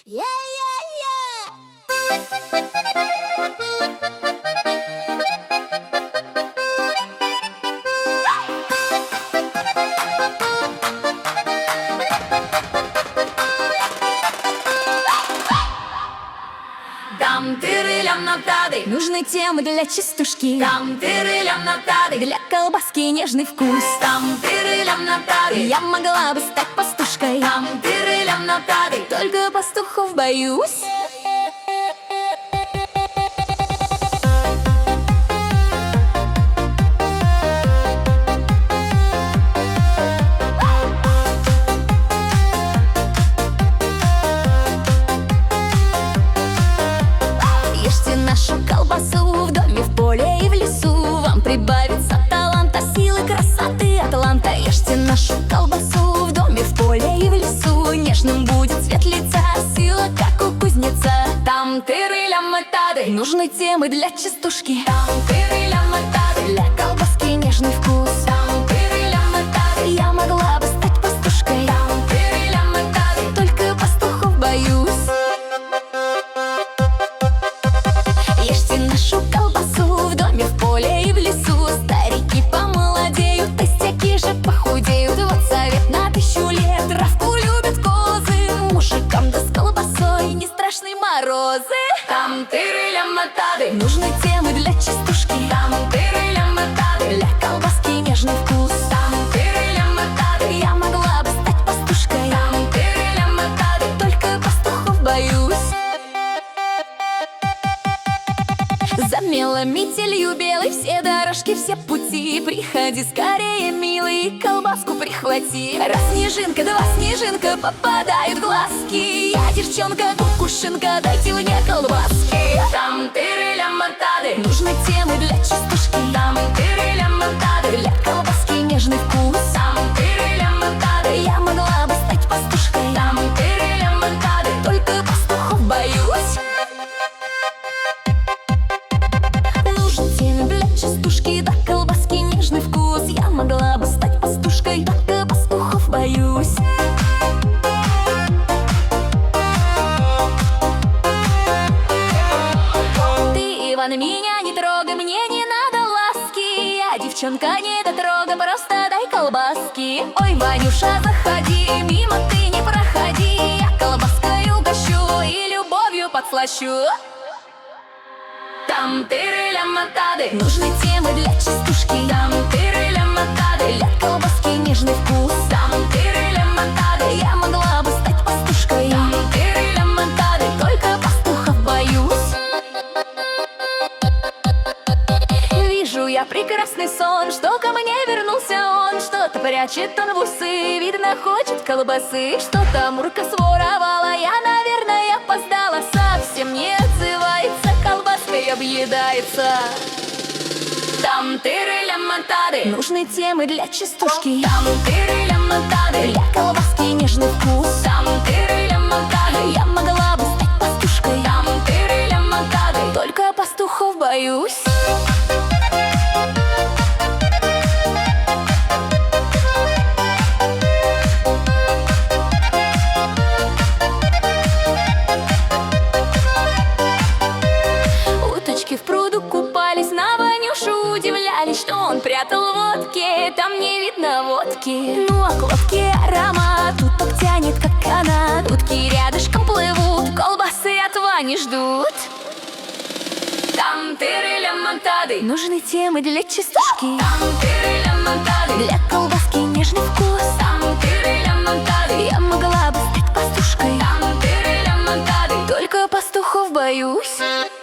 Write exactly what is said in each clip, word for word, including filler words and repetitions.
Yeah, yeah, yeah. Там-тыры-лям на тады, Нужны темы для частушки, там-тыры-лям на тады, для колбаски нежный вкус. там-тыры-лям на тады, Я могла бы стать пастушкой, там-тыры-лям на тады. только пастухов боюсь. Ешьте нашу колбасу в доме, в поле и в лесу. Вам прибавится таланта, силы, красоты, атланта. Ешьте нашу колбасу в доме, в поле и в лесу. Нежным будет цвет лица, сила, как у кузнеца. Там-тыры-лям на тады, Нужны темы для частушки, там-тыры-лям на тады, для колбаски нежный вкус. там-тыры-лям на тады, Я могла бы стать пастушкой, там-тыры-лям на тады. только пастухов боюсь. Ешьте нашу колбасу в доме, в поле и в лесу. Старики помолодеют, толстяки же похудеют. Вот совет на тысячу лет: травку любят козы. Мужикам да с колбасой не страшны морозы. Там-тыры-лям на тады, Нужны темы для частушки, там-тыры-лям на тады, для колбаски нежный вкус. там-тыры-лям на тады, Я могла бы стать пастушкой, там-тыры-лям на тады. только пастухов боюсь. За мелом метелью белой все дорожки, все пути. Приходи скорее, милый, колбаску прихвати. Раз снежинка, два снежинка попадают в глазки. Я девчонка, кукушинка, дайте мне колбаски. Там-тыры-лям на тады, Нужны темы для частушки, там-тыры-лям на тады, для колбаски нежный вкус. там-тыры-лям на тады, Я могла бы стать пастушкой, там-тыры-лям на тады. только пастухов боюсь. Нужны темы для частушки, для колбаски нежный вкус. Я могла бы стать пастушкой, только пастухов боюсь. Ты, Иван, меня не трогай, мне не надо ласки. Я девчонка, не дотрога, просто дай колбаски. Ой, Ванюша, заходи, мимо ты не проходи. Я колбаской угощу и любовью подслащу. Там-тыры-лям на тады, Нужны темы для частушки, там-тыры-лям на тады, для колбаски нежный вкус. там-тыры-лям на тады, Я могла бы стать пастушкой, там-тыры-лям на тады. только пастухов боюсь. Вижу я прекрасный сон, что ко мне вернулся он. Что-то прячет он в усы, видно, хочет колбасы. Что-то Мурка своровала, я, наверное, опоздала. Совсем не отзывается, колбаской объедается. Там-тыры-лям на тады, Нужны темы для частушки, там-тыры-лям на тады, для колбаски нежный вкус. там-тыры-лям на тады, Я могла бы стать пастушкой, там-тыры-лям на тады. только пастухов боюсь. Уточки в пруду купались, на Ванюшу удивлялись, что он прятал водки, там не видно водки. Ну а к лодке аромат, уток тянет как канат. Утки рядышком плывут, колбасы от Вани ждут. Там-тыры-лям на тады, Нужны темы для частушки, там-тыры-лям на тады, для колбаски нежный вкус. там-тыры-лям на тады, Я могла бы стать пастушкой, там-тыры-лям на тады. только пастухов боюсь.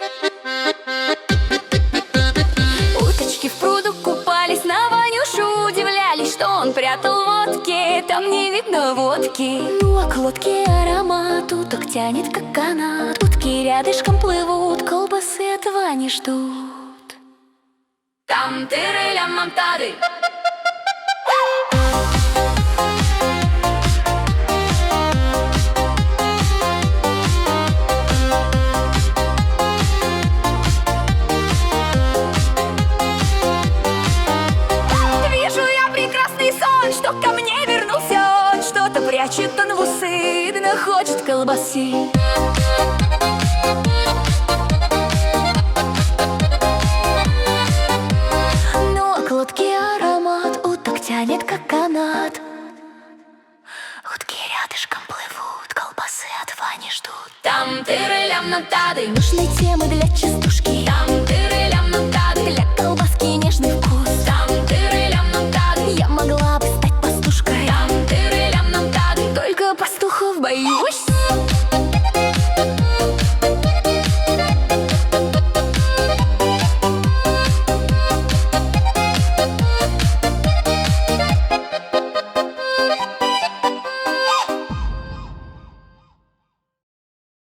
Уточки в пруду купались, на Ванюшу удивлялись, что он прятал водки, там не видно водки. Ну а к лодке аромат, уток тянет как канат. Утки рядышком плывут, колбасы от Вани ждут. Там-тыры-лям на тады. Вижу я прекрасный сон, что ко мне вернулся он. Что-то прячет он в усы, да хочет колбасы. Ну, а к лодке аромат уток тянет, как канат. Утки рядышком плывут, колбасы от Вани ждут. Там тыры-лям-нам-тады, Нужны темы для частушки. там